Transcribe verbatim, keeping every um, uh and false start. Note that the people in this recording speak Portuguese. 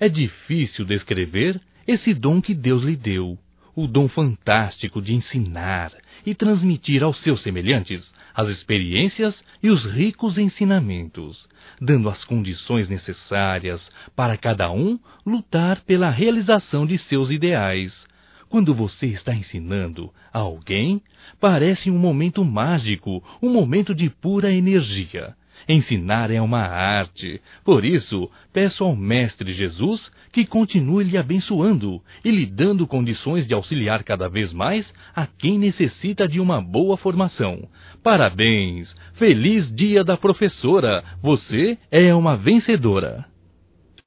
É difícil descrever esse dom que Deus lhe deu, o dom fantástico de ensinar e transmitir aos seus semelhantes as experiências e os ricos ensinamentos, dando as condições necessárias para cada um lutar pela realização de seus ideais. Quando você está ensinando a alguém, parece um momento mágico, um momento de pura energia. Ensinar é uma arte. Por isso, peço ao Mestre Jesus que continue lhe abençoando e lhe dando condições de auxiliar cada vez mais a quem necessita de uma boa formação. Parabéns! Feliz Dia da Professora! Você é uma vencedora!